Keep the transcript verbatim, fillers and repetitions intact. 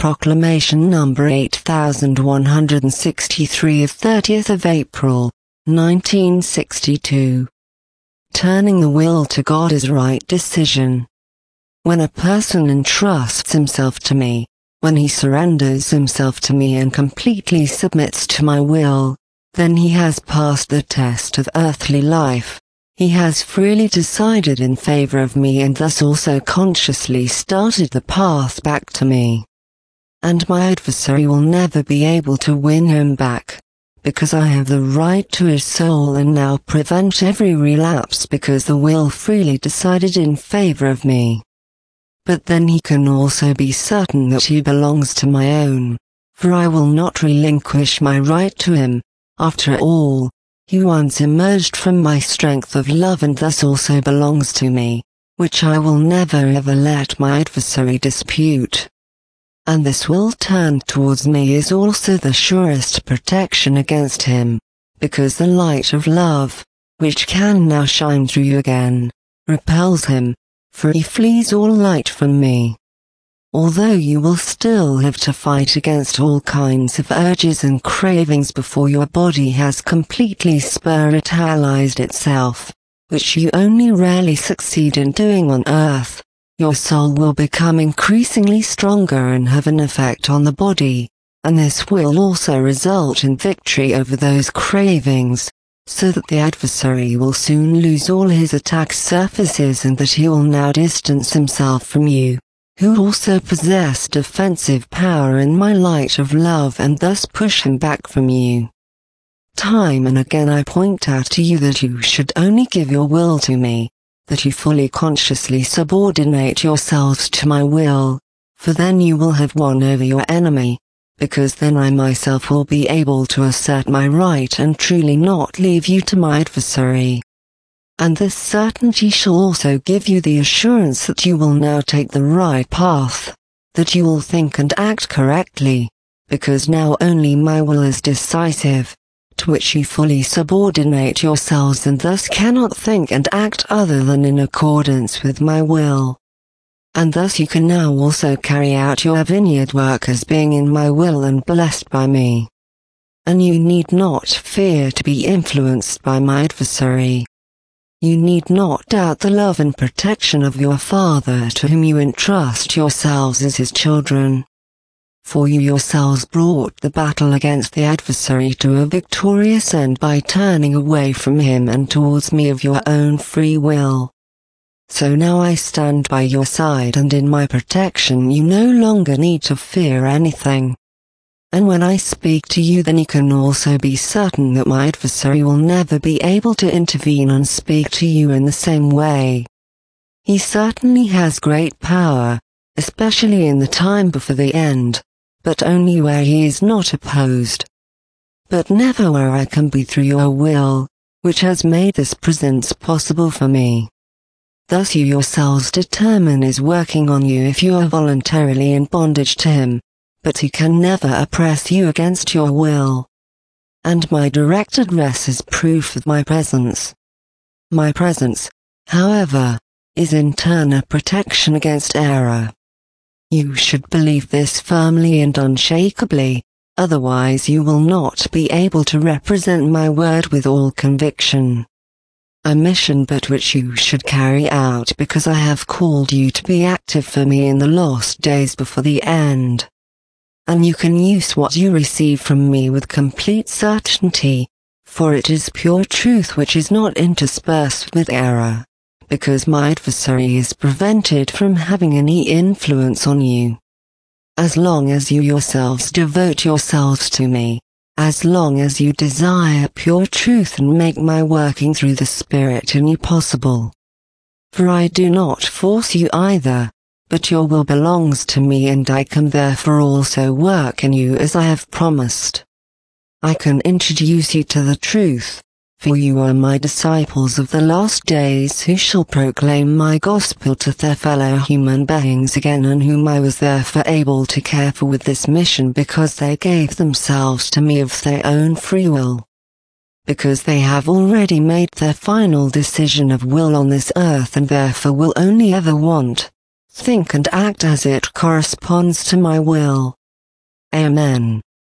Proclamation number eight thousand one hundred sixty-three of thirtieth of April, nineteen sixty-two. Turning the will to God is right decision. When a person entrusts himself to me, when he surrenders himself to me and completely submits to my will, then he has passed the test of earthly life. He has freely decided in favor of me and thus also consciously started the path back to me. And my adversary will never be able to win him back, because I have the right to his soul and now prevent every relapse because the will freely decided in favor of me. But then he can also be certain that he belongs to my own, for I will not relinquish my right to him. After all, he once emerged from my strength of love and thus also belongs to me, which I will never ever let my adversary dispute. And this will turned towards me is also the surest protection against him, because the light of love, which can now shine through you again, repels him, for he flees all light from me. Although you will still have to fight against all kinds of urges and cravings before your body has completely spiritualized itself, which you only rarely succeed in doing on earth, your soul will become increasingly stronger and have an effect on the body, and this will also result in victory over those cravings, so that the adversary will soon lose all his attack surfaces and that he will now distance himself from you, who also possess defensive power in my light of love and thus push him back from you. Time and again I point out to you that you should only give your will to me, that you fully consciously subordinate yourselves to my will, for then you will have won over your enemy, because then I myself will be able to assert my right and truly not leave you to my adversary. And this certainty shall also give you the assurance that you will now take the right path, that you will think and act correctly, because now only my will is decisive, to which you fully subordinate yourselves and thus cannot think and act other than in accordance with my will. And thus you can now also carry out your vineyard work as being in my will and blessed by me. And you need not fear to be influenced by my adversary. You need not doubt the love and protection of your Father to whom you entrust yourselves as his children. For you yourselves brought the battle against the adversary to a victorious end by turning away from him and towards me of your own free will. So now I stand by your side and in my protection you no longer need to fear anything. And when I speak to you then you can also be certain that my adversary will never be able to intervene and speak to you in the same way. He certainly has great power, especially in the time before the end, but only where he is not opposed. But never where I can be through your will, which has made this presence possible for me. Thus you yourselves determine is working on you if you are voluntarily in bondage to him, but he can never oppress you against your will. And my direct address is proof of my presence. My presence, however, is in turn a protection against error. You should believe this firmly and unshakably, otherwise you will not be able to represent my word with all conviction. A mission but which you should carry out because I have called you to be active for me in the lost days before the end. And you can use what you receive from me with complete certainty, for it is pure truth which is not interspersed with error, because my adversary is prevented from having any influence on you. As long as you yourselves devote yourselves to me, as long as you desire pure truth and make my working through the Spirit in you possible. For I do not force you either, but your will belongs to me and I can therefore also work in you as I have promised. I can introduce you to the truth, for you are my disciples of the last days who shall proclaim my gospel to their fellow human beings again and whom I was therefore able to care for with this mission because they gave themselves to me of their own free will. Because they have already made their final decision of will on this earth and therefore will only ever want, think and act as it corresponds to my will. Amen.